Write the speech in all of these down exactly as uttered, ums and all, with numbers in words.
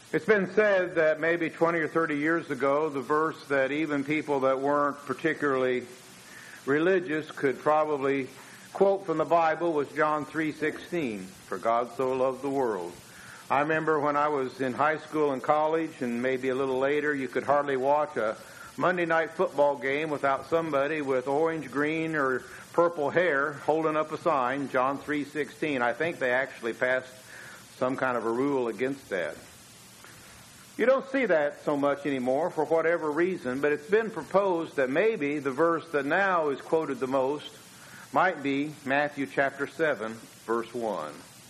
It's been said that maybe twenty or thirty years ago, the verse that even people that weren't particularly religious could probably quote from the Bible was John three sixteen, for God so loved the world. I remember when I was in high school and college, and maybe a little later, you could hardly watch a Monday night football game without somebody with orange, green, or purple hair holding up a sign, John three sixteen. I think they actually passed some kind of a rule against that. You don't see that so much anymore for whatever reason, but it's been proposed that maybe the verse that now is quoted the most might be Matthew chapter seven, verse one.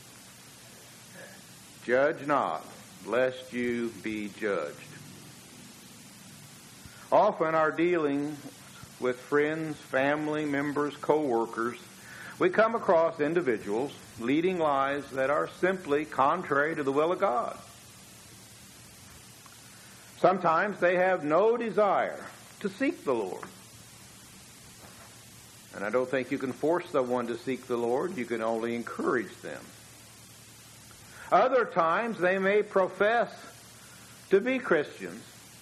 Judge not, lest you be judged. Often our dealing with friends, family members, co-workers, we come across individuals leading lives that are simply contrary to the will of God. Sometimes they have no desire to seek the Lord. And I don't think you can force someone to seek the Lord. You can only encourage them. Other times they may profess to be Christians,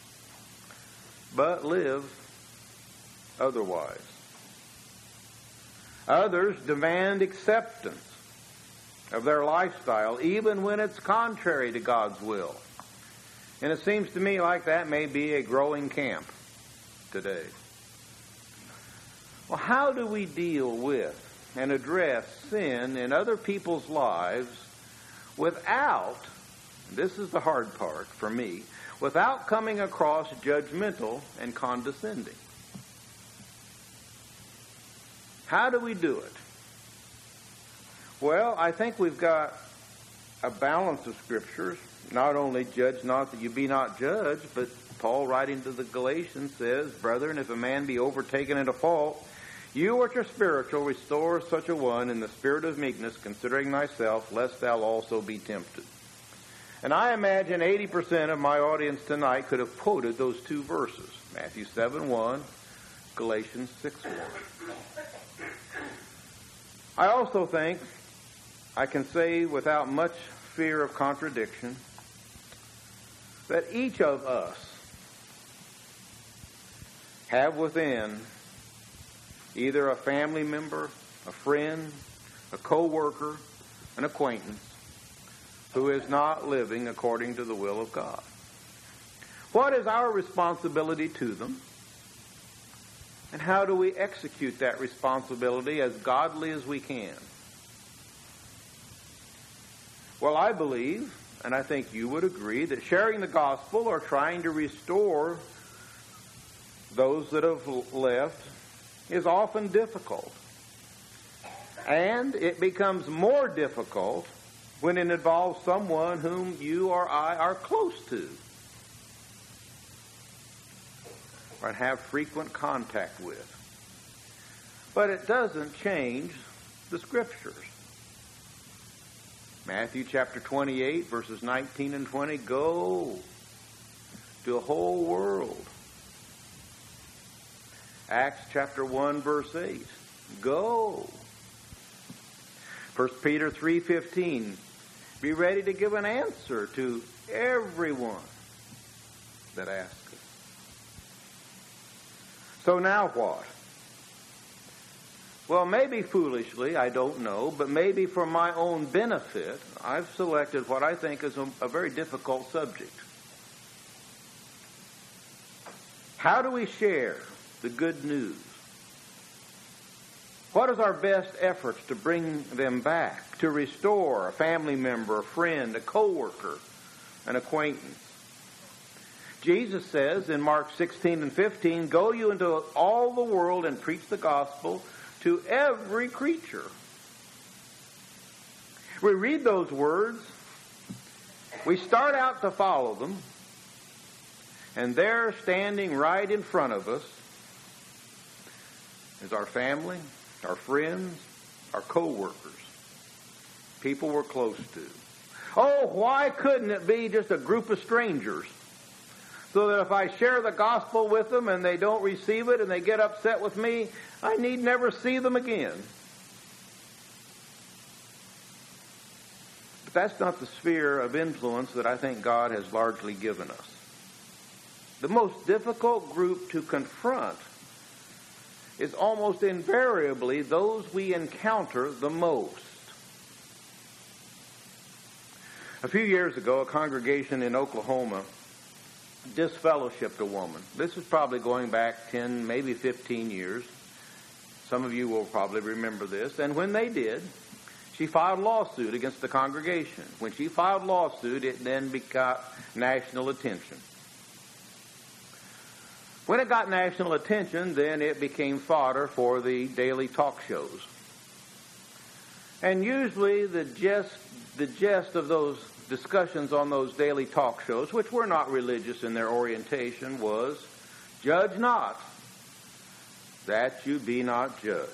but live otherwise. Others demand acceptance of their lifestyle, even when it's contrary to God's will. And it seems to me like that may be a growing camp today. Well, how do we deal with and address sin in other people's lives without, this is the hard part for me, without coming across judgmental and condescending? How do we do it? Well, I think we've got a balance of scriptures. Not only judge not that you be not judged, but Paul writing to the Galatians says, Brethren, if a man be overtaken in a fault, you which are spiritual, restore such a one in the spirit of meekness, considering thyself, lest thou also be tempted. And I imagine eighty percent of my audience tonight could have quoted those two verses, Matthew seven one, Galatians six one. I also think I can say without much fear of contradiction that each of us have within either a family member, a friend, a co-worker, an acquaintance who is not living according to the will of God. What is our responsibility to them? And how do we execute that responsibility as godly as we can? Well, I believe, and I think you would agree, that sharing the gospel or trying to restore those that have left is often difficult. And it becomes more difficult when it involves someone whom you or I are close to or have frequent contact with. But it doesn't change the scriptures. Matthew chapter twenty-eight, verses nineteen and twenty, go to the whole world. Acts chapter one, verse eight, go. First Peter three fifteen, be ready to give an answer to everyone that asks. So now what? Well, maybe foolishly, I don't know, but maybe for my own benefit, I've selected what I think is a, a very difficult subject. How do we share the good news? What is our best efforts to bring them back, to restore a family member, a friend, a co-worker, an acquaintance? Jesus says in Mark sixteen and fifteen, go you into all the world and preach the gospel to every creature. We read those words, we start out to follow them, and there standing right in front of us is our family, our friends, our co-workers, people we're close to. Oh, why couldn't it be just a group of strangers? So that if I share the gospel with them and they don't receive it and they get upset with me, I need never see them again. The But that's not the sphere of influence that I think God has largely given us. The most difficult group to confront is almost invariably those we encounter the most. A few years ago, a congregation in Oklahoma disfellowshipped a woman. This is probably going back ten, maybe fifteen years. Some of you will probably remember this. And when they did, she filed lawsuit against the congregation. When she filed lawsuit, it then got national attention. When it got national attention, then it became fodder for the daily talk shows. And usually the gist, the gist of those discussions on those daily talk shows, which were not religious in their orientation, was, judge not, that you be not judged.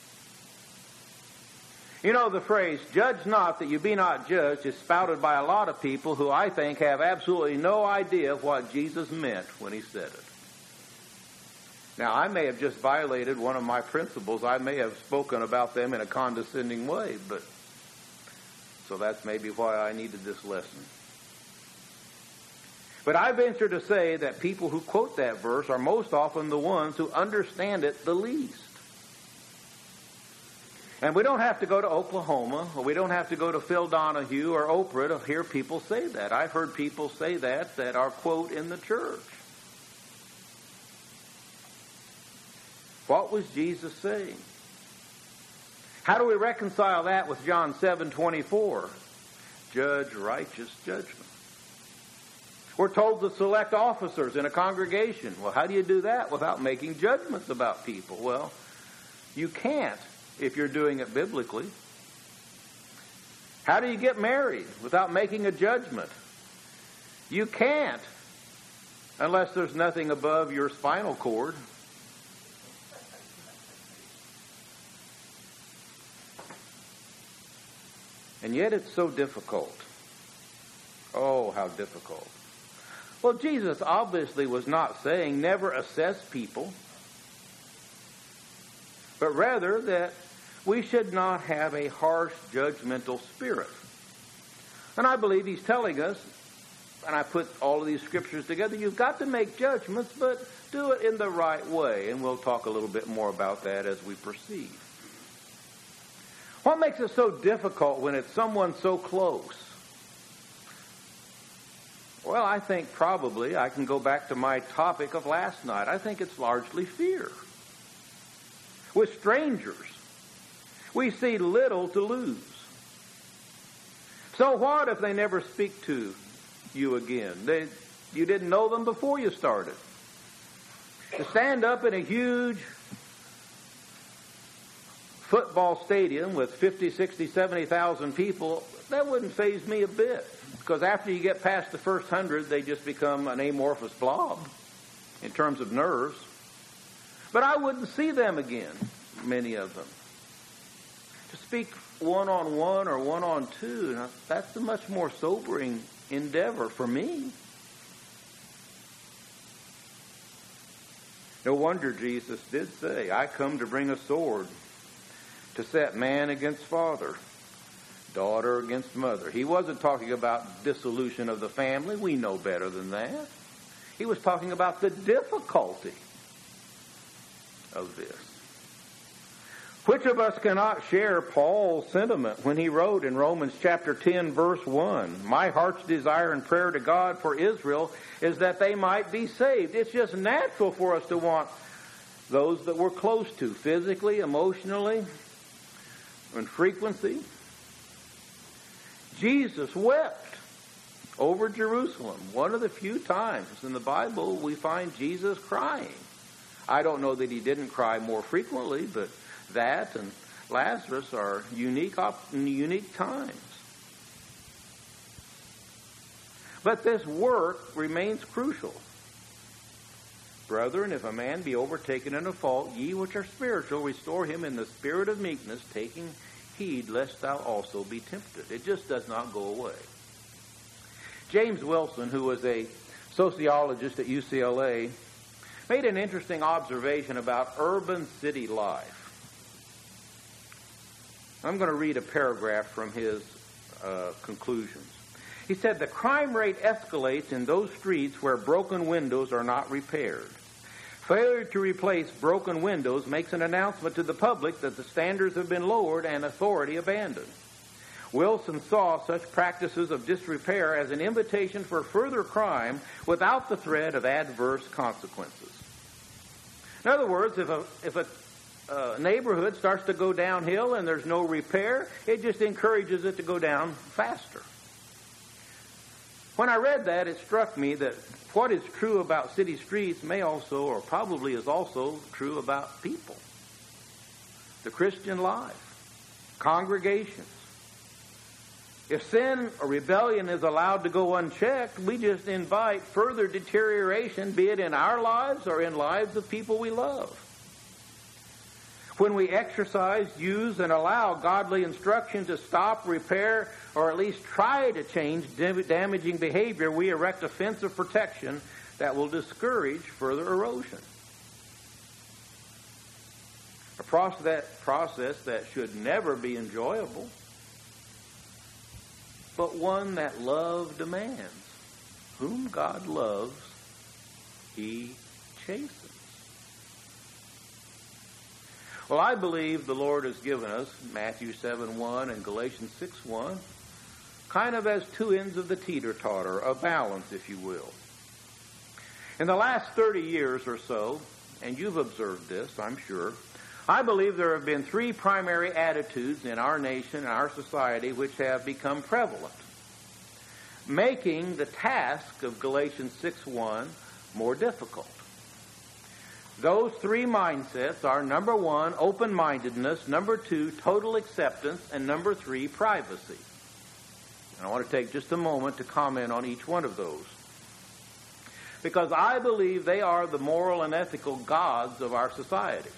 You know, the phrase, judge not that you be not judged, is spouted by a lot of people who I think have absolutely no idea what Jesus meant when he said it. Now, I may have just violated one of my principles. I may have spoken about them in a condescending way, but so that's maybe why I needed this lesson. But I venture to say that people who quote that verse are most often the ones who understand it the least. And we don't have to go to Oklahoma, or we don't have to go to Phil Donahue or Oprah to hear people say that. I've heard people say that that are, quote, in the church. What was Jesus saying? How do we reconcile that with John seven twenty-four? Judge righteous judgment. We're told to select officers in a congregation. Well, how do you do that without making judgments about people? Well, you can't if you're doing it biblically. How do you get married without making a judgment? You can't unless there's nothing above your spinal cord. And yet it's so difficult. Oh, how difficult. Well, Jesus obviously was not saying never assess people, but rather that we should not have a harsh, judgmental spirit. And I believe he's telling us, and I put all of these scriptures together, you've got to make judgments, but do it in the right way. And we'll talk a little bit more about that as we proceed. What makes it so difficult when it's someone so close? Well, I think probably I can go back to my topic of last night. I think it's largely fear. With strangers, we see little to lose. So what if they never speak to you again? They, you didn't know them before you started. To stand up in a huge football stadium with fifty, sixty, seventy thousand people, that wouldn't faze me a bit. Because after you get past the first hundred, they just become an amorphous blob in terms of nerves. But I wouldn't see them again, many of them. To speak one-on-one or one-on-two, that's a much more sobering endeavor for me. No wonder Jesus did say, I come to bring a sword to set man against father, daughter against mother. He wasn't talking about dissolution of the family. We know better than that. He was talking about the difficulty of this. Which of us cannot share Paul's sentiment when he wrote in Romans chapter ten, verse one, my heart's desire and prayer to God for Israel is that they might be saved. It's just natural for us to want those that we're close to, physically, emotionally, in frequency. Jesus wept over Jerusalem. One of the few times in the Bible we find Jesus crying. I don't know that he didn't cry more frequently, but that and Lazarus are unique, unique times. But this work remains crucial. Brethren, if a man be overtaken in a fault, ye which are spiritual, restore him in the spirit of meekness, taking heed lest thou also be tempted. It just does not go away. James Wilson, who was a sociologist at U C L A, made an interesting observation about urban city life. I'm going to read a paragraph from his uh, conclusions. He said the crime rate escalates in those streets where broken windows are not repaired. Failure to replace broken windows makes an announcement to the public that the standards have been lowered and authority abandoned. Wilson saw such practices of disrepair as an invitation for further crime without the threat of adverse consequences. In other words, if a, if a uh, neighborhood starts to go downhill and there's no repair, it just encourages it to go down faster. When I read that, it struck me that what is true about city streets may also, or probably is also, true about people. The Christian life, congregations. If sin or rebellion is allowed to go unchecked, we just invite further deterioration, be it in our lives or in lives of people we love. When we exercise, use, and allow godly instruction to stop, repair, or at least try to change damaging behavior, we erect a fence of protection that will discourage further erosion. A process that should never be enjoyable, but one that love demands. Whom God loves, He chastens. Well, I believe the Lord has given us Matthew seven one and Galatians six one kind of as two ends of the teeter-totter, a balance, if you will. In the last thirty years or so, and you've observed this, I'm sure, I believe there have been three primary attitudes in our nation and our society which have become prevalent, making the task of Galatians six one more difficult. Those three mindsets are, number one, open-mindedness, number two, total acceptance, and number three, privacy. And I want to take just a moment to comment on each one of those, because I believe they are the moral and ethical gods of our society.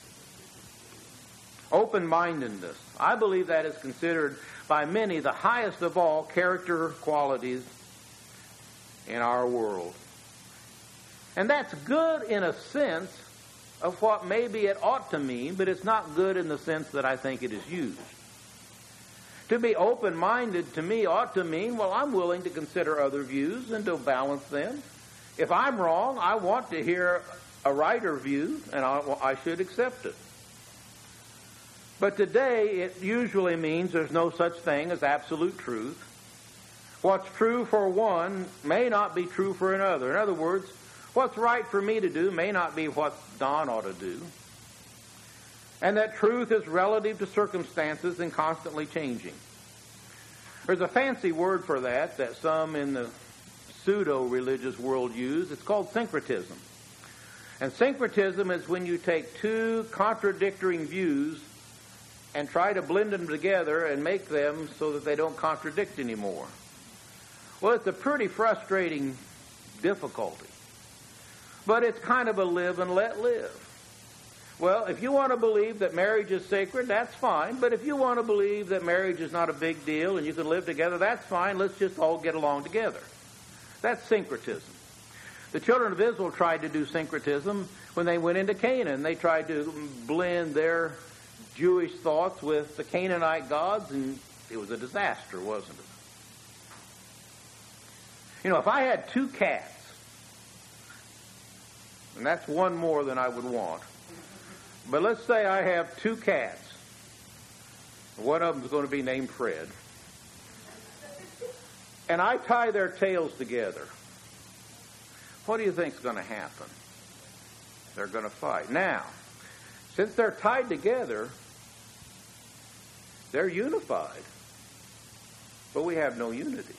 Open-mindedness. I believe that is considered by many the highest of all character qualities in our world. And that's good in a sense of what maybe it ought to mean, but it's not good in the sense that I think it is used. To be open-minded to me ought to mean, well, I'm willing to consider other views and to balance them. If I'm wrong, I want to hear a righter view, and I, I should accept it. But today, it usually means there's no such thing as absolute truth. What's true for one may not be true for another. In other words, what's right for me to do may not be what Don ought to do. And that truth is relative to circumstances and constantly changing. There's a fancy word for that that some in the pseudo-religious world use. It's called syncretism. And syncretism is when you take two contradicting views and try to blend them together and make them so that they don't contradict anymore. Well, it's a pretty frustrating difficulty. But it's kind of a live and let live. Well, if you want to believe that marriage is sacred, that's fine. But if you want to believe that marriage is not a big deal and you can live together, that's fine. Let's just all get along together. That's syncretism. The children of Israel tried to do syncretism when they went into Canaan. They tried to blend their Jewish thoughts with the Canaanite gods, and it was a disaster, wasn't it? You know, if I had two cats, and that's one more than I would want, but let's say I have two cats. One of them is going to be named Fred. And I tie their tails together. What do you think is going to happen? They're going to fight. Now, since they're tied together, they're unified. But we have no unity.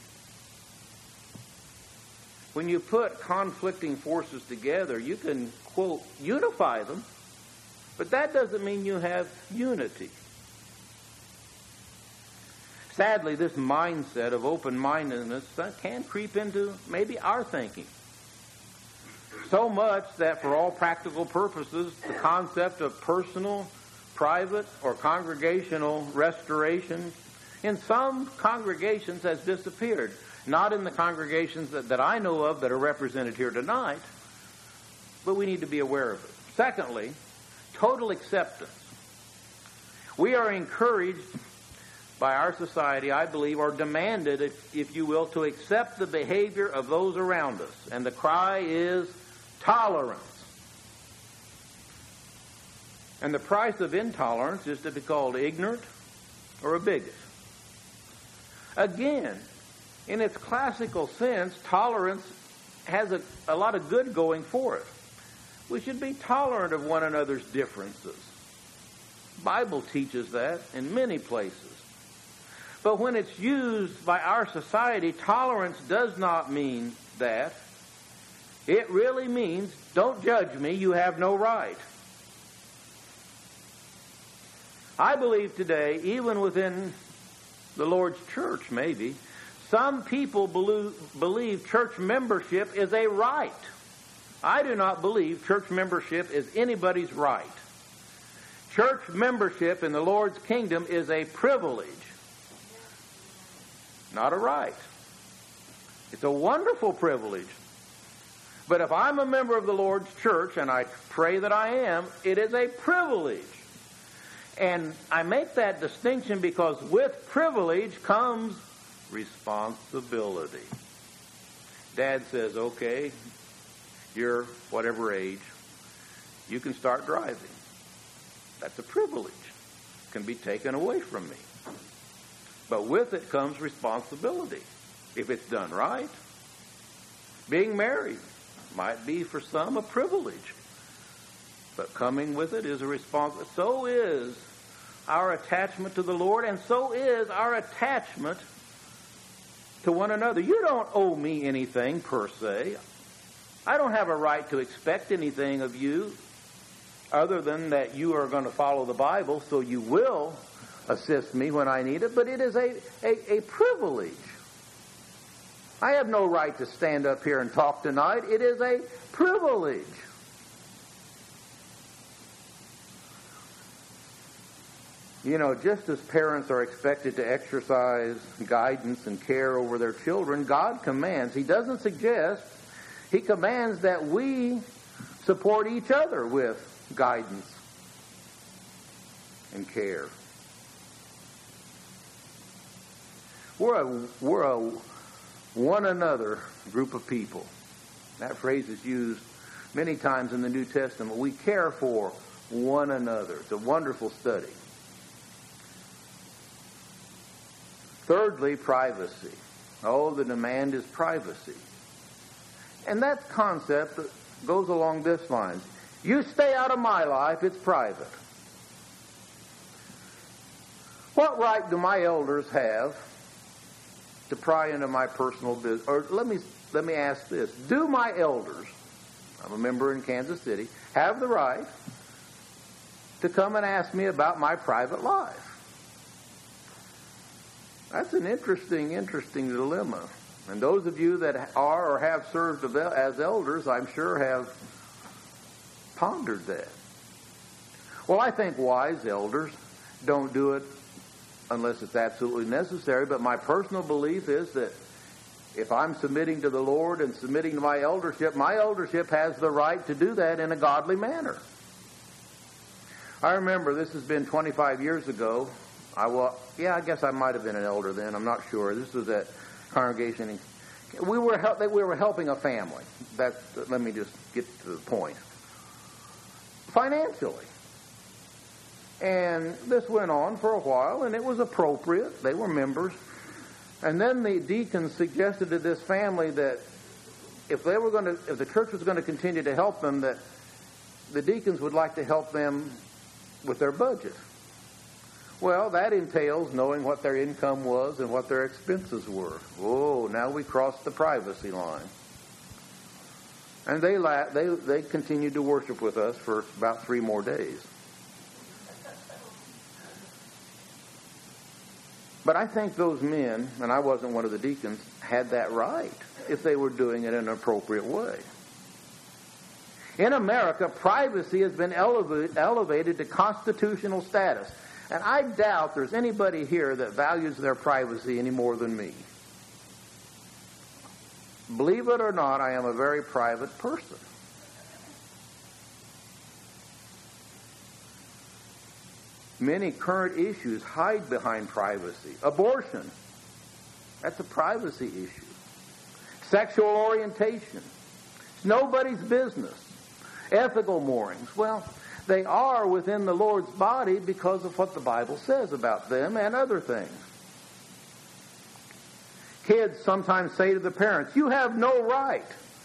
When you put conflicting forces together, you can, quote, unify them, but that doesn't mean you have unity. Sadly, this mindset of open-mindedness can creep into maybe our thinking. So much that for all practical purposes, the concept of personal, private, or congregational restoration in some congregations has disappeared. Not in the congregations that, that I know of that are represented here tonight, but we need to be aware of it. Secondly, total acceptance. We are encouraged by our society, I believe, are demanded, if, if you will, to accept the behavior of those around us. And the cry is tolerance. And the price of intolerance is to be called ignorant or a bigot. Again, in its classical sense, tolerance has a, a lot of good going for it. We should be tolerant of one another's differences. The Bible teaches that in many places. But when it's used by our society, tolerance does not mean that. It really means, don't judge me, you have no right. I believe today, even within the Lord's church maybe, some people believe church membership is a right. I do not believe church membership is anybody's right. Church membership in the Lord's kingdom is a privilege, not a right. It's a wonderful privilege. But if I'm a member of the Lord's church, and I pray that I am, it is a privilege. And I make that distinction because with privilege comes responsibility. Dad says, okay, you're whatever age, you can start driving. That's a privilege. It can be taken away from me. But with it comes responsibility, if it's done right. Being married might be for some a privilege, but coming with it is a responsibility. So is our attachment to the Lord, and so is our attachment to one another. You don't owe me anything per se. I don't have a right to expect anything of you other than that you are going to follow the Bible, so you will assist me when I need it, but it is a, a, a privilege. I have no right to stand up here and talk tonight. It is a privilege. You know, just as parents are expected to exercise guidance and care over their children, God commands. He doesn't suggest. He commands that we support each other with guidance and care. We're a, we're a one another group of people. That phrase is used many times in the New Testament. We care for one another. It's a wonderful study. Thirdly, privacy. Oh, the demand is privacy. And that concept goes along this line. You stay out of my life, it's private. What right do my elders have to pry into my personal business? Or let me let me ask this. Do my elders, I'm a member in Kansas City, have the right to come and ask me about my private life? That's an interesting, interesting dilemma. And those of you that are or have served as elders, I'm sure have pondered that. Well, I think wise elders don't do it unless it's absolutely necessary, but my personal belief is that if I'm submitting to the Lord and submitting to my eldership, my eldership has the right to do that in a godly manner. I remember, this has been twenty-five years ago. I was, yeah, I guess I might have been an elder then. I'm not sure. This was at congregation. We were help, we were helping a family. That's, let me just get to the point. Financially. And this went on for a while, and it was appropriate. They were members. And then the deacons suggested to this family that if they were going to, if the church was going to continue to help them, that the deacons would like to help them with their budget. Well, that entails knowing what their income was and what their expenses were. Oh, now we crossed the privacy line. And they la- they they continued to worship with us for about three more days. But I think those men, and I wasn't one of the deacons, had that right if they were doing it in an appropriate way. In America, privacy has been eleva- elevated to constitutional status. And I doubt there's anybody here that values their privacy any more than me. Believe it or not, I am a very private person. Many current issues hide behind privacy. Abortion, that's a privacy issue. Sexual orientation, it's nobody's business. Ethical moorings, well, they are within the Lord's body because of what the Bible says about them and other things. Kids sometimes say to the parents, you have no right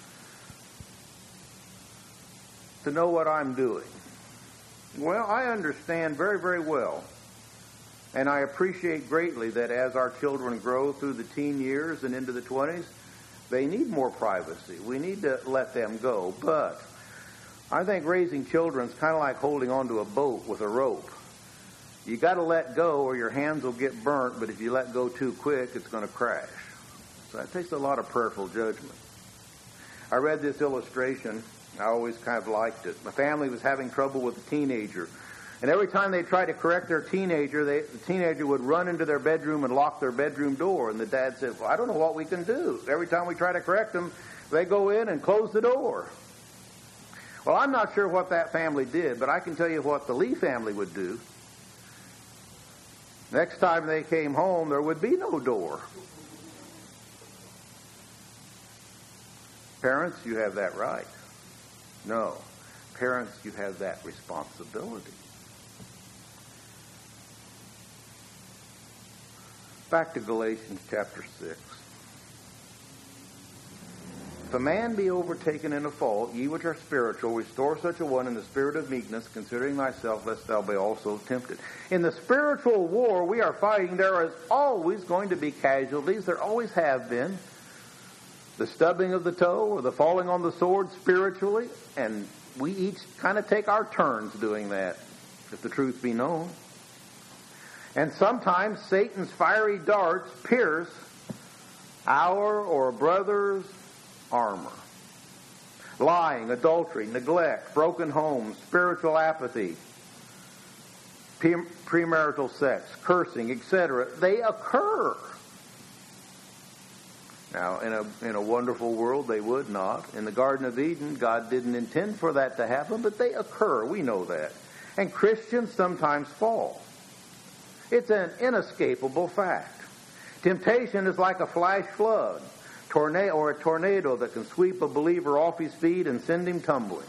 to know what I'm doing. Well, I understand very, very well, and I appreciate greatly that as our children grow through the teen years and into the twenties, they need more privacy. We need to let them go. But I think raising children is kind of like holding onto a boat with a rope. You got to let go or your hands will get burnt, but if you let go too quick, it's going to crash. So that takes a lot of prayerful judgment. I read this illustration. I always kind of liked it. My family was having trouble with a teenager. And every time they tried to correct their teenager, they, the teenager would run into their bedroom and lock their bedroom door. And the dad said, well, I don't know what we can do. Every time we try to correct them, they go in and close the door. Well, I'm not sure what that family did, but I can tell you what the Lee family would do. Next time they came home, there would be no door. Parents, you have that right. No. Parents, you have that responsibility. Back to Galatians chapter six. If a man be overtaken in a fault, ye which are spiritual, restore such a one in the spirit of meekness, considering thyself, lest thou be also tempted. In the spiritual war we are fighting, there is always going to be casualties. There always have been. The stubbing of the toe or the falling on the sword spiritually, and we each kind of take our turns doing that, if the truth be known. And sometimes Satan's fiery darts pierce our or a brother's armor. Lying, adultery, neglect, broken homes, spiritual apathy, premarital sex, cursing, et cetera, they occur. Now, in a in a wonderful world, they would not. In the Garden of Eden, God didn't intend for that to happen, but they occur. We know that. And Christians sometimes fall. It's an inescapable fact. Temptation is like a flash flood, tornado or a tornado that can sweep a believer off his feet and send him tumbling.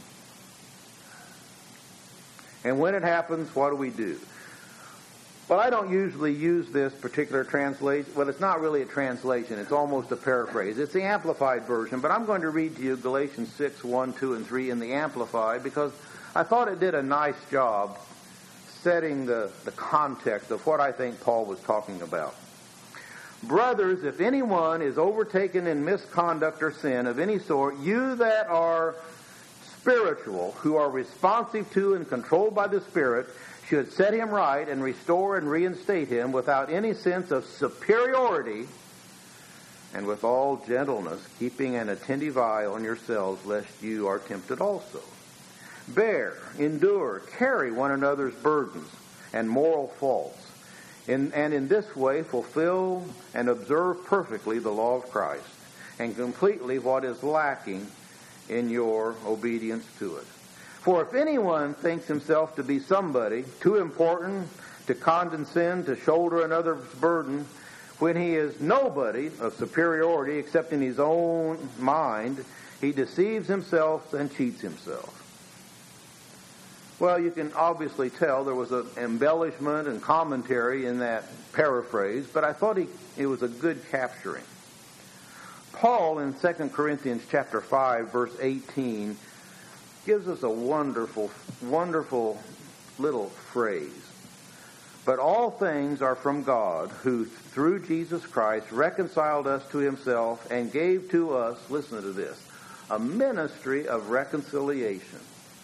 And when it happens, what do we do? Well, I don't usually use this particular translation. Well, it's not really a translation. It's almost a paraphrase. It's the Amplified version, but I'm going to read to you Galatians six, one, two, and three in the Amplified because I thought it did a nice job setting the, the context of what I think Paul was talking about. Brothers, if anyone is overtaken in misconduct or sin of any sort, you that are spiritual, who are responsive to and controlled by the Spirit, should set him right and restore and reinstate him without any sense of superiority and with all gentleness, keeping an attentive eye on yourselves, lest you are tempted also. Bear, endure, carry one another's burdens and moral faults, in, and in this way fulfill and observe perfectly the law of Christ, and completely what is lacking in your obedience to it. For if anyone thinks himself to be somebody, too important to condescend to shoulder another's burden, when he is nobody of superiority except in his own mind, he deceives himself and cheats himself. Well, you can obviously tell there was an embellishment and commentary in that paraphrase, but I thought he, it was a good capturing. Paul in Second Corinthians chapter five, verse eighteen, gives us a wonderful, wonderful little phrase. But all things are from God, who through Jesus Christ reconciled us to himself and gave to us, listen to this, a ministry of reconciliation.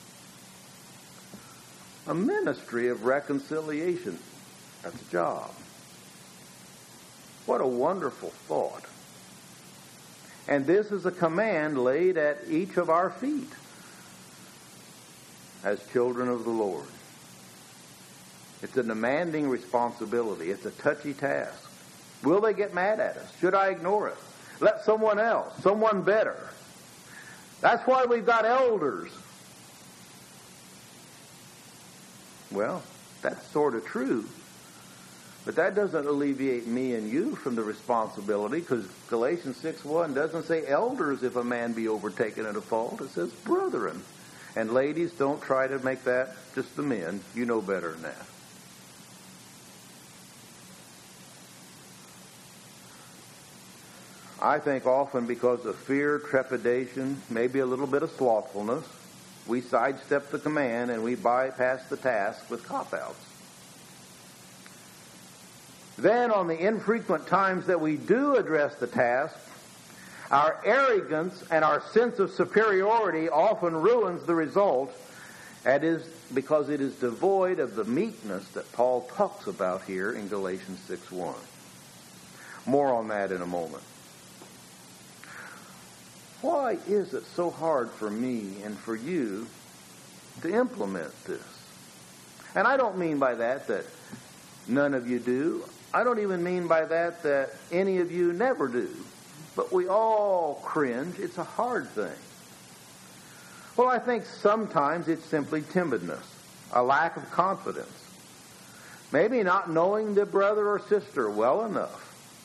A ministry of reconciliation. That's a job. What a wonderful thought. And this is a command laid at each of our feet as children of the Lord. It's a demanding responsibility. It's a touchy task. Will they get mad at us? Should I ignore it? Let someone else, someone better. That's why we've got elders. Well, That's sort of true. But that doesn't alleviate me and you from the responsibility, because Galatians six one doesn't say elders if a man be overtaken in a fault. It says brethren. And ladies, don't try to make that just the men. You know better than that. I think often because of fear, trepidation, maybe a little bit of slothfulness, we sidestep the command and we bypass the task with cop-outs. Then, on the infrequent times that we do address the task, our arrogance and our sense of superiority often ruins the result, that is because it is devoid of the meekness that Paul talks about here in Galatians six one. More on that in a moment. Why is it so hard for me and for you to implement this? And I don't mean by that that none of you do. I don't even mean by that that any of you never do. But we all cringe. It's a hard thing. Well, I think sometimes it's simply timidness, a lack of confidence. Maybe not knowing the brother or sister well enough.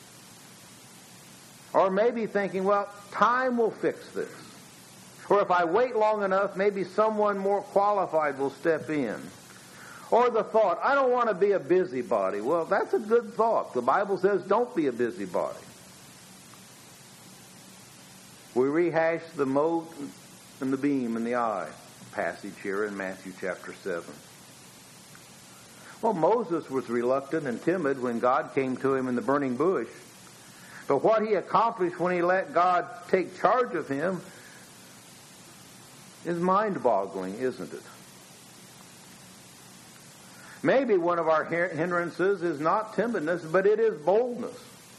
Or maybe thinking, well, time will fix this. Or if I wait long enough, maybe someone more qualified will step in. Or the thought, I don't want to be a busybody. Well, that's a good thought. The Bible says don't be a busybody. We rehash the mote and the beam in the eye passage here in Matthew chapter seven. Well, Moses was reluctant and timid when God came to him in the burning bush. But what he accomplished when he let God take charge of him is mind-boggling, isn't it? Maybe one of our hindrances is not timidness, but it is boldness.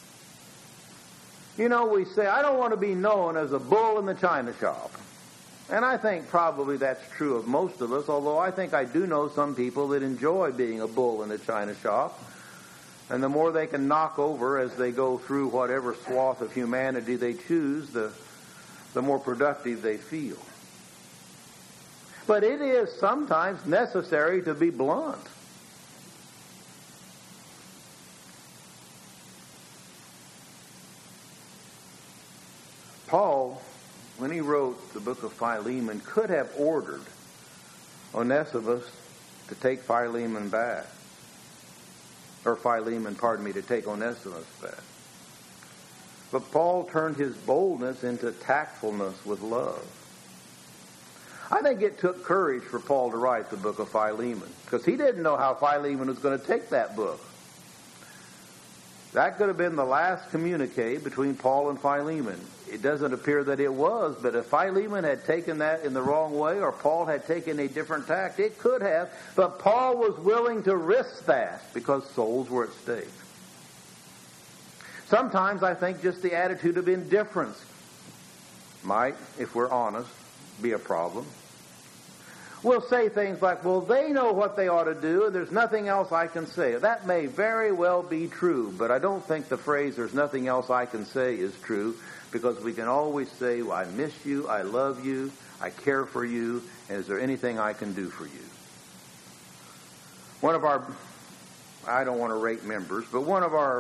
You know, we say, I don't want to be known as a bull in the china shop. And I think probably that's true of most of us, although I think I do know some people that enjoy being a bull in the china shop. And the more they can knock over as they go through whatever swath of humanity they choose, the, the more productive they feel. But it is sometimes necessary to be blunt. Paul, when he wrote the book of Philemon, could have ordered Onesimus to take Philemon back. Or Philemon, pardon me, to take Onesimus back. But Paul turned his boldness into tactfulness with love. I think it took courage for Paul to write the book of Philemon, because he didn't know how Philemon was going to take that book. That could have been the last communique between Paul and Philemon. It doesn't appear that it was, but if Philemon had taken that in the wrong way, or Paul had taken a different tact, it could have. But Paul was willing to risk that because souls were at stake. Sometimes I think just the attitude of indifference might, if we're honest, be a problem. We'll say things like, well, they know what they ought to do, and there's nothing else I can say. That may very well be true, but I don't think the phrase, there's nothing else I can say, is true, because we can always say, well, I miss you, I love you, I care for you, and is there anything I can do for you? One of our, I don't want to rate members, but one of our,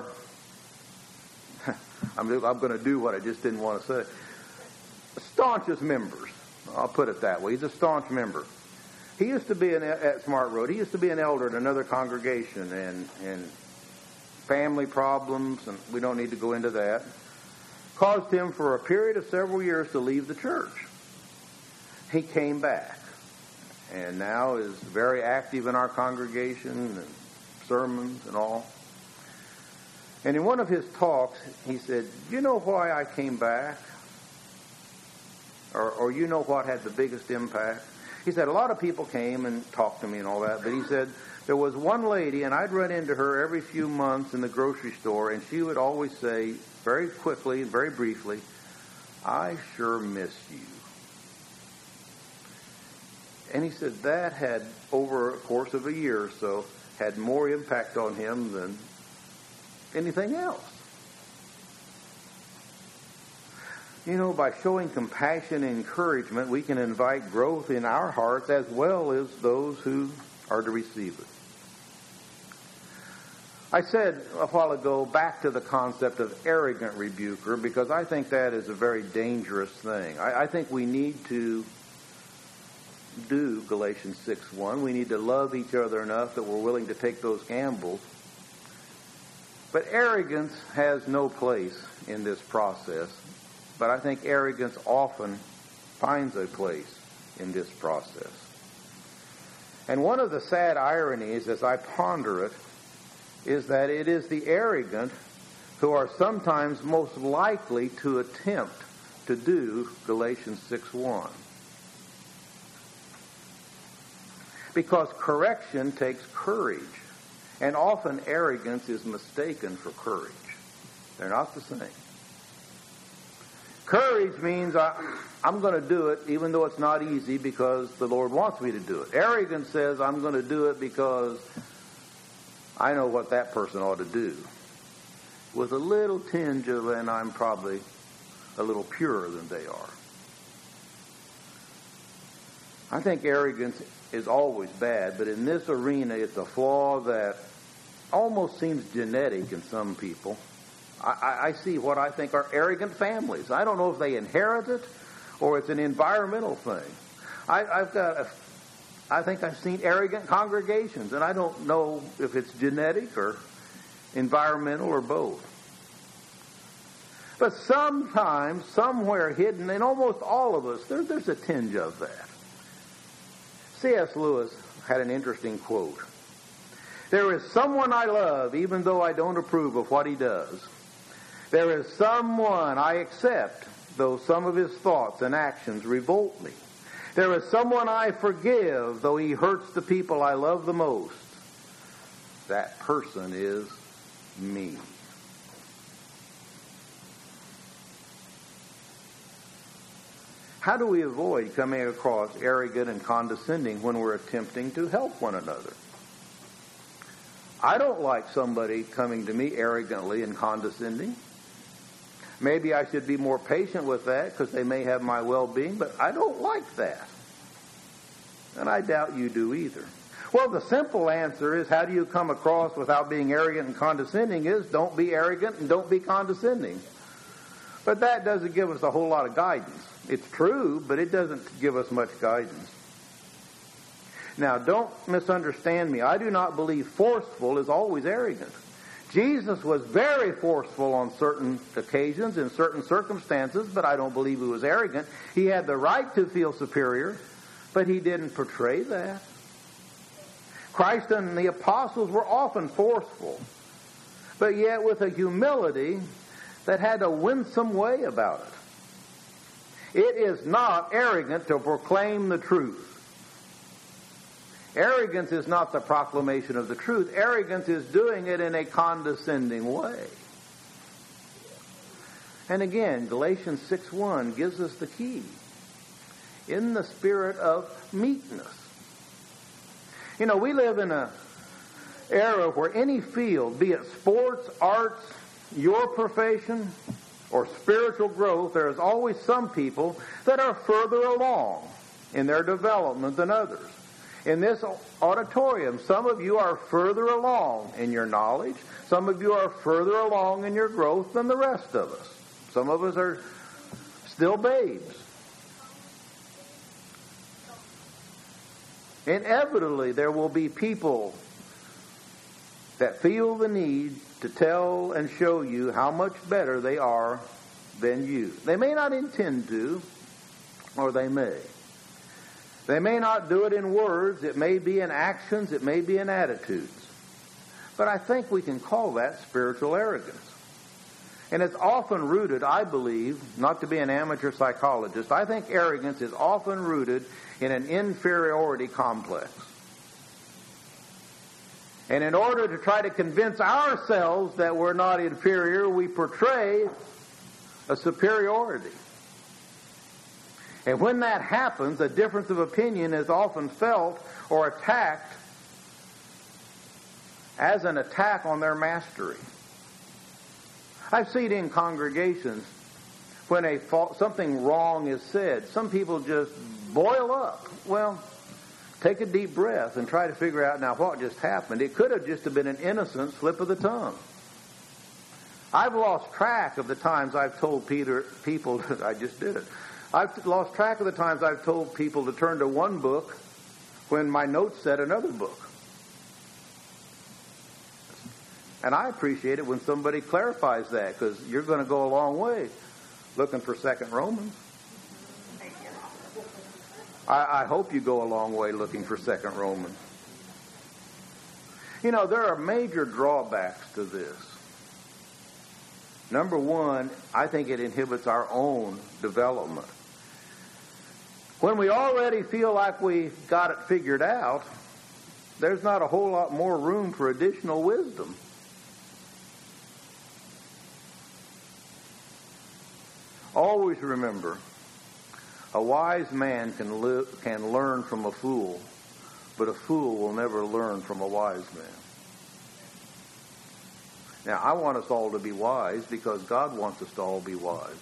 I'm, I'm going to do what I just didn't want to say, staunchest members, I'll put it that way. He's a staunch member. He used to be an, at Smart Road. He used to be an elder in another congregation, and, and family problems, and we don't need to go into that, caused him for a period of several years to leave the church. He came back, and now is very active in our congregation and sermons and all. And in one of his talks, he said, you know why I came back? Or, or you know what had the biggest impact? He said, a lot of people came and talked to me and all that, but he said, there was one lady, and I'd run into her every few months in the grocery store, and she would always say, very quickly and very briefly, I sure miss you. And he said that had, over a course of a year or so, had more impact on him than anything else. You know, by showing compassion and encouragement, we can invite growth in our hearts as well as those who are to receive it. I said a while ago, back to the concept of arrogant rebuker, because I think that is a very dangerous thing. I, I think we need to do Galatians six one. We need to love each other enough that we're willing to take those gambles. But arrogance has no place in this process. But I think arrogance often finds a place in this process. And one of the sad ironies, as I ponder it, is that it is the arrogant who are sometimes most likely to attempt to do Galatians six one. Because correction takes courage, and often arrogance is mistaken for courage. They're not the same. Courage means I, I'm going to do it even though it's not easy because the Lord wants me to do it. Arrogance says I'm going to do it because I know what that person ought to do. With a little tinge of, and I'm probably a little purer than they are. I think arrogance is always bad, but in this arena it's a flaw that almost seems genetic in some people. I, I see what I think are arrogant families. I don't know if they inherit it or it's an environmental thing. I, I've got a, I think I've seen arrogant congregations, and I don't know if it's genetic or environmental or both. But sometimes, somewhere hidden in almost all of us, there, there's a tinge of that. C S Lewis had an interesting quote. There is someone I love even though I don't approve of what he does. There is someone I accept though some of his thoughts and actions revolt me. There is someone I forgive though he hurts the people I love the most. That person is me. How do we avoid coming across arrogant and condescending when we're attempting to help one another? I don't like somebody coming to me arrogantly and condescending. Maybe I should be more patient with that because they may have my well-being, but I don't like that. And I doubt you do either. Well, the simple answer is, how do you come across without being arrogant and condescending is, don't be arrogant and don't be condescending. But that doesn't give us a whole lot of guidance. It's true, but it doesn't give us much guidance. Now, don't misunderstand me. I do not believe forceful is always arrogant. Jesus was very forceful on certain occasions, in certain circumstances, but I don't believe he was arrogant. He had the right to feel superior, but he didn't portray that. Christ and the apostles were often forceful, but yet with a humility that had a winsome way about it. It is not arrogant to proclaim the truth. Arrogance is not the proclamation of the truth. Arrogance is doing it in a condescending way. And again, Galatians six one gives us the key. In the spirit of meekness. You know, we live in an era where any field, be it sports, arts, your profession, or spiritual growth, there is always some people that are further along in their development than others. In this auditorium, some of you are further along in your knowledge. Some of you are further along in your growth than the rest of us. Some of us are still babes. Inevitably, there will be people that feel the need to tell and show you how much better they are than you. They may not intend to, or they may. They may not do it in words. It may be in actions. It may be in attitudes. But I think we can call that spiritual arrogance. And it's often rooted, I believe, not to be an amateur psychologist, I think arrogance is often rooted in an inferiority complex. And in order to try to convince ourselves that we're not inferior, we portray a superiority. And when that happens, a difference of opinion is often felt or attacked as an attack on their mastery. I've seen in congregations when a fault, something wrong is said, some people just boil up. Well, take a deep breath and try to figure out now what just happened. It could have just have been an innocent slip of the tongue. I've lost track of the times I've told Peter, people, I just did it. I've lost track of the times I've told people to turn to one book when my notes said another book. And I appreciate it when somebody clarifies that, because you're going to go a long way looking for Second Romans. I, I hope you go a long way looking for Second Romans. You know, there are major drawbacks to this. Number one, I think it inhibits our own development. When we already feel like we've got it figured out, there's not a whole lot more room for additional wisdom. Always remember, a wise man can, li- can learn from a fool, but a fool will never learn from a wise man. Now, I want us all to be wise because God wants us to all be wise.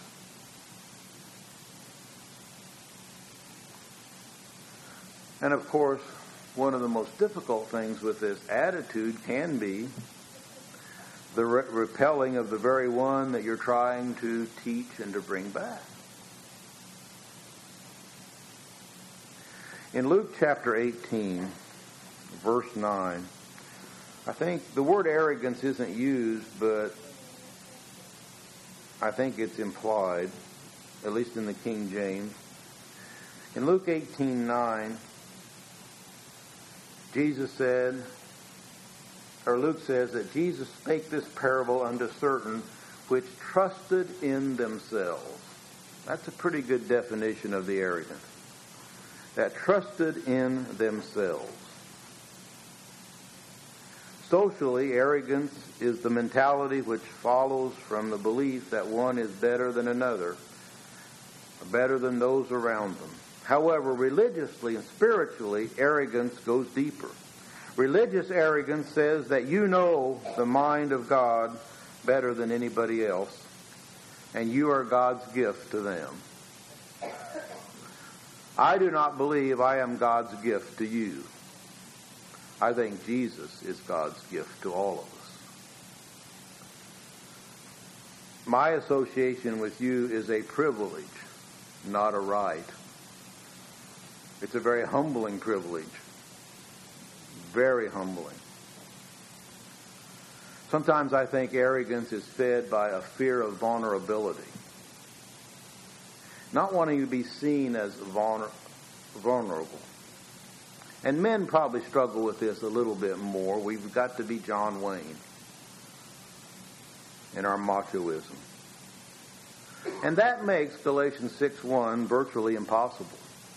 And of course, one of the most difficult things with this attitude can be the re- repelling of the very one that you're trying to teach and to bring back. In Luke chapter eighteen, verse nine, I think the word arrogance isn't used, but I think it's implied, at least in the King James. In Luke eighteen nine, Jesus said, or Luke says that Jesus spake this parable unto certain which trusted in themselves. That's a pretty good definition of the arrogant. That trusted in themselves. Socially, arrogance is the mentality which follows from the belief that one is better than another, better than those around them. However, religiously and spiritually, arrogance goes deeper. Religious arrogance says that you know the mind of God better than anybody else, and you are God's gift to them. I do not believe I am God's gift to you. I think Jesus is God's gift to all of us. My association with you is a privilege, not a right. It's a very humbling privilege. Very humbling. Sometimes I think arrogance is fed by a fear of vulnerability. Not wanting to be seen as vulner- vulnerable. And men probably struggle with this a little bit more. We've got to be John Wayne in our machoism. And that makes Galatians six one virtually impossible.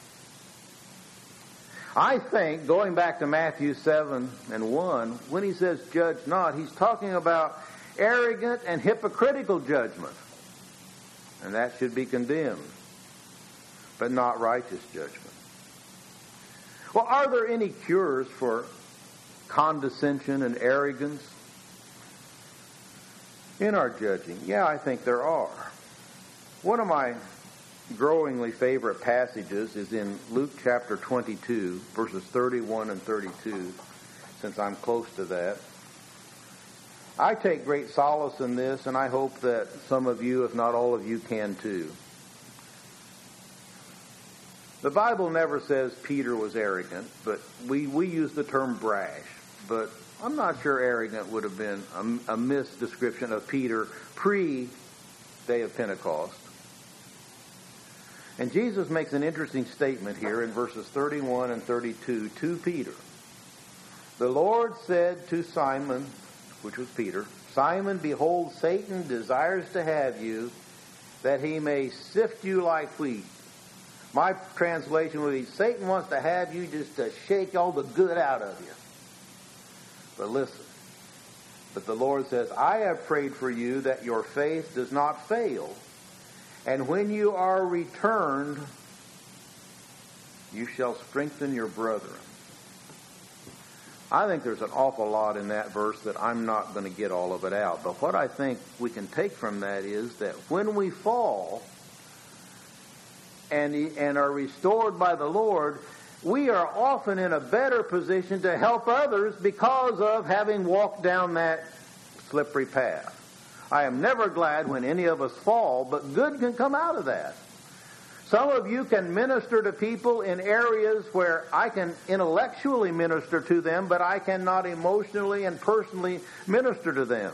I think, going back to Matthew seven and one, when he says judge not, he's talking about arrogant and hypocritical judgment. And that should be condemned, but not righteous judgment. Well, are there any cures for condescension and arrogance in our judging? Yeah, I think there are. One of my growingly favorite passages is in Luke chapter twenty-two, verses thirty-one and thirty-two, since I'm close to that. I take great solace in this, and I hope that some of you, if not all of you, can too. The Bible never says Peter was arrogant, but we, we use the term brash. But I'm not sure arrogant would have been a, a misdescription of Peter pre-day of Pentecost. And Jesus makes an interesting statement here in verses thirty-one and thirty-two to Peter. The Lord said to Simon, which was Peter, Simon, behold, Satan desires to have you, that he may sift you like wheat. My translation would be, Satan wants to have you just to shake all the good out of you. But listen, but the Lord says, I have prayed for you that your faith does not fail. And when you are returned, you shall strengthen your brethren. I think there's an awful lot in that verse that I'm not going to get all of it out. But what I think we can take from that is that when we fall and, and are restored by the Lord, we are often in a better position to help others because of having walked down that slippery path. I am never glad when any of us fall, but good can come out of that. Some of you can minister to people in areas where I can intellectually minister to them, but I cannot emotionally and personally minister to them.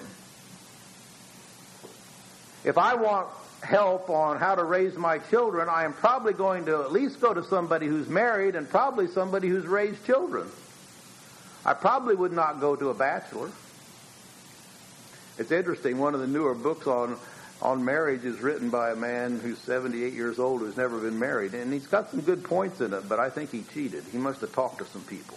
If I want help on how to raise my children, I am probably going to at least go to somebody who's married and probably somebody who's raised children. I probably would not go to a bachelor. It's interesting, one of the newer books on on marriage is written by a man who's seventy-eight years old who's never been married, and he's got some good points in it, but I think he cheated. He must have talked to some people.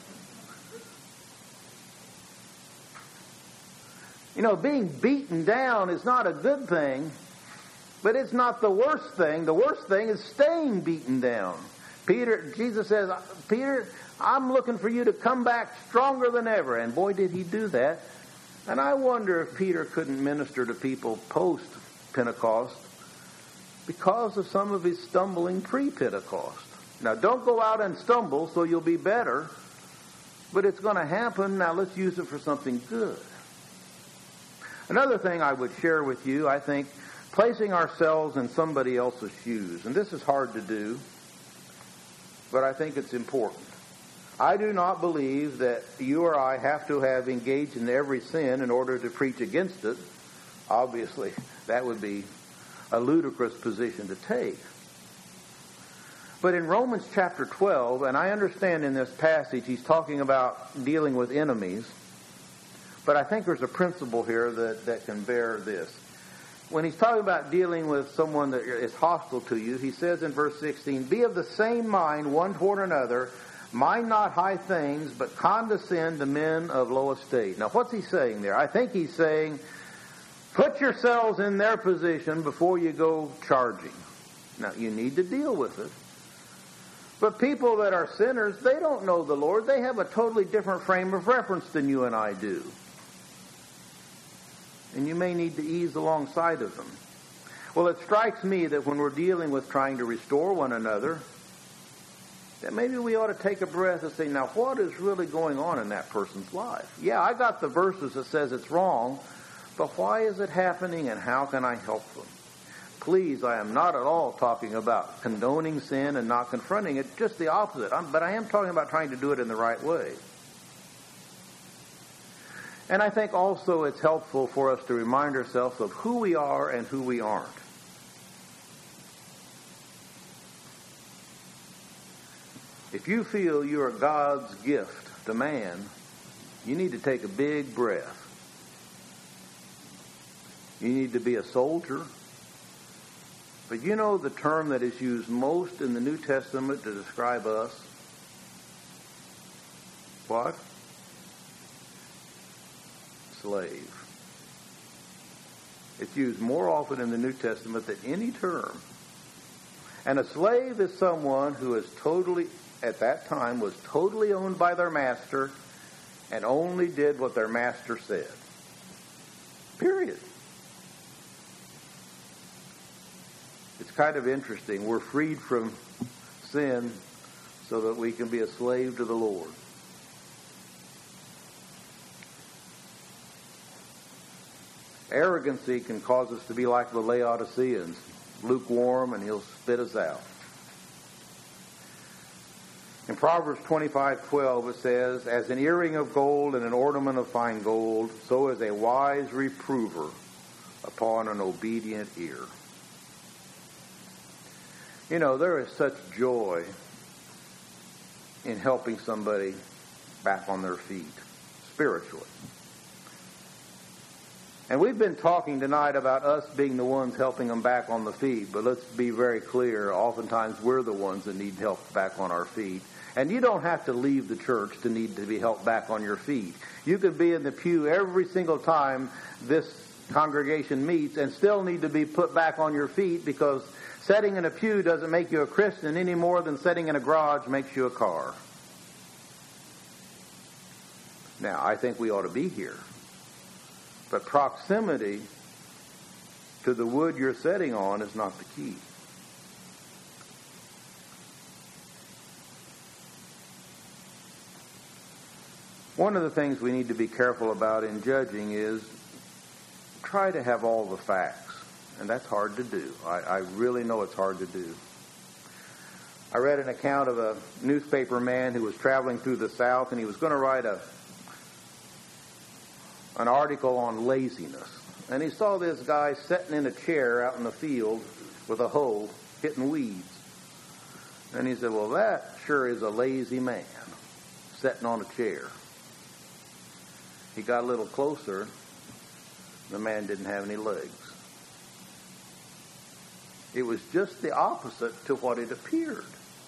You know, being beaten down is not a good thing, but it's not the worst thing. The worst thing is staying beaten down. Peter, Jesus says, Peter, I'm looking for you to come back stronger than ever. And boy, did he do that. And I wonder if Peter couldn't minister to people post-Pentecost because of some of his stumbling pre-Pentecost. Now, don't go out and stumble so you'll be better, but it's going to happen. Now, let's use it for something good. Another thing I would share with you, I think, placing ourselves in somebody else's shoes. And this is hard to do, but I think it's important. I do not believe that you or I have to have engaged in every sin in order to preach against it. Obviously, that would be a ludicrous position to take. But in Romans chapter twelve, and I understand in this passage he's talking about dealing with enemies, but I think there's a principle here that, that can bear this. When he's talking about dealing with someone that is hostile to you, he says in verse sixteen, be of the same mind one toward another, mind not high things, but condescend to men of low estate. Now, what's he saying there? I think he's saying, put yourselves in their position before you go charging. Now, you need to deal with it. But people that are sinners, they don't know the Lord. They have a totally different frame of reference than you and I do. And you may need to ease alongside of them. Well, it strikes me that when we're dealing with trying to restore one another, that maybe we ought to take a breath and say, now what is really going on in that person's life? Yeah, I got the verses that says it's wrong, but why is it happening and how can I help them? Please, I am not at all talking about condoning sin and not confronting it, just the opposite. I'm, but I am talking about trying to do it in the right way. And I think also it's helpful for us to remind ourselves of who we are and who we aren't. If you feel you are God's gift to man, you need to take a big breath. You need to be a soldier. But you know the term that is used most in the New Testament to describe us? What? Slave. It's used more often in the New Testament than any term. And a slave is someone who is totally, at that time, was totally owned by their master and only did what their master said. Period. It's kind of interesting. We're freed from sin so that we can be a slave to the Lord. Arrogancy can cause us to be like the Laodiceans, lukewarm, and he'll spit us out. In Proverbs twenty-five twelve it says, as an earring of gold and an ornament of fine gold, so is a wise reprover upon an obedient ear. You know, there is such joy in helping somebody back on their feet, spiritually. And we've been talking tonight about us being the ones helping them back on the feet, but let's be very clear, oftentimes we're the ones that need help back on our feet. And you don't have to leave the church to need to be helped back on your feet. You could be in the pew every single time this congregation meets and still need to be put back on your feet, because sitting in a pew doesn't make you a Christian any more than sitting in a garage makes you a car. Now, I think we ought to be here. But proximity to the wood you're sitting on is not the key. One of the things we need to be careful about in judging is try to have all the facts. And that's hard to do. I, I really know it's hard to do. I read an account of a newspaper man who was traveling through the South, and he was going to write a an article on laziness. And he saw this guy sitting in a chair out in the field with a hoe hitting weeds. And he said, well, that sure is a lazy man sitting on a chair. He got a little closer. The man didn't have any legs. It was just the opposite to what it appeared.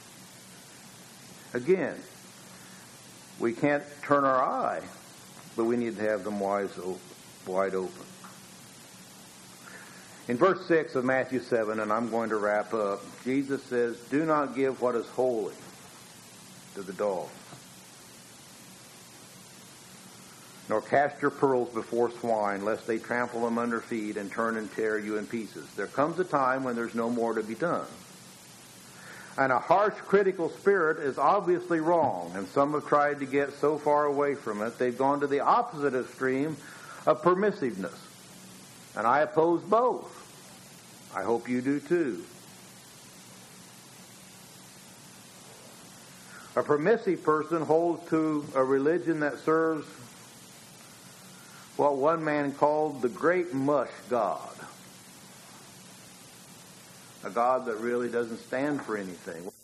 Again, we can't turn our eye, but we need to have them wide open. In verse six of Matthew seven, and I'm going to wrap up, Jesus says, do not give what is holy to the dogs, nor cast your pearls before swine, lest they trample them under feet and turn and tear you in pieces. There comes a time when there's no more to be done. And a harsh, critical spirit is obviously wrong, and some have tried to get so far away from it, they've gone to the opposite extreme of permissiveness. And I oppose both. I hope you do too. A permissive person holds to a religion that serves what one man called the great mush God. A God that really doesn't stand for anything.